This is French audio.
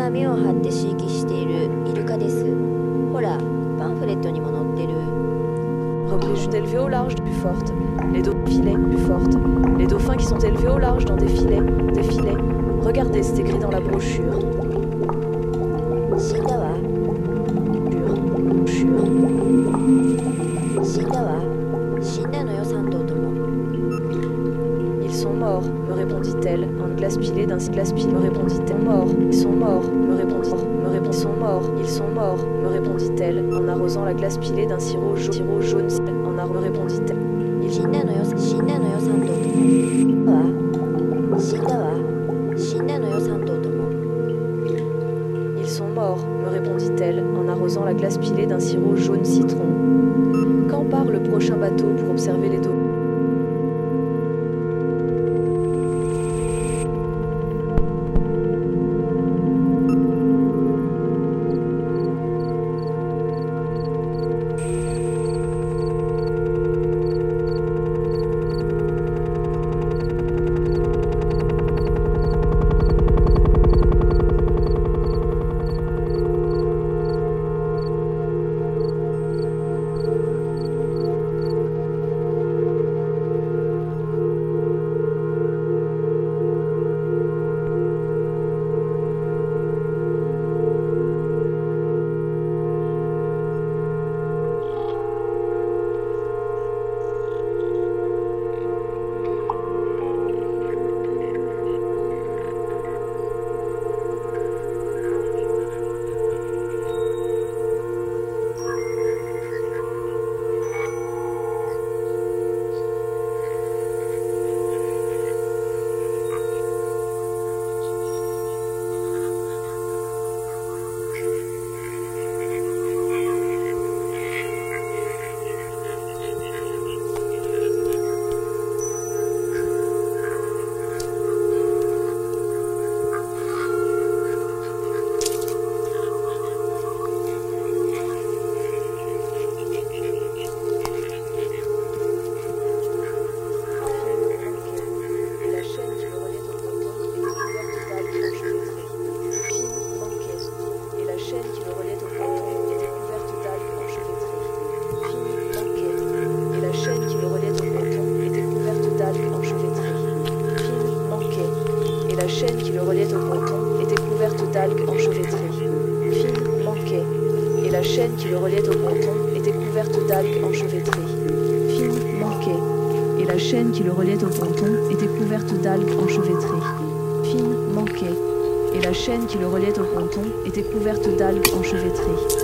が網を張って飼育しているイルカです。ほら、パンフレットにも載ってる。 Requesjus élevés au large plus fortes, les filets plus fortes, les dauphins qui sont élevés au large dans des filets. Regardez, c'est écrit dans la brochure. 死んだわ。死んだわ。死んだのよ、3頭とも。 Ils sont morts, me répondit-elle, en glace pilée d'un glace pilé, me répondit-elle. Morts, ils sont morts, me répondit, ils sont morts, me répondit-elle, en arrosant la glace pilée d'un sirop jaune, en arrosant, me répondit-elle. 死んだのよ、3頭とも。死んだわ。死んだのよ、3頭とも。 Ils sont morts, me répondit-elle, en arrosant la glace pilée d'un sirop jaune citron. Quand part le prochain bateau pour observer les dauphins? La chaîne qui le reliait au ponton était couverte d'algues enchevêtrées. Fine manquait, et la chaîne qui le reliait au ponton était couverte d'algues enchevêtrées. Fine manquait, et la chaîne qui le reliait au ponton était couverte d'algues enchevêtrées. Fine manquait, et la chaîne qui le reliait au ponton était couverte d'algues enchevêtrées.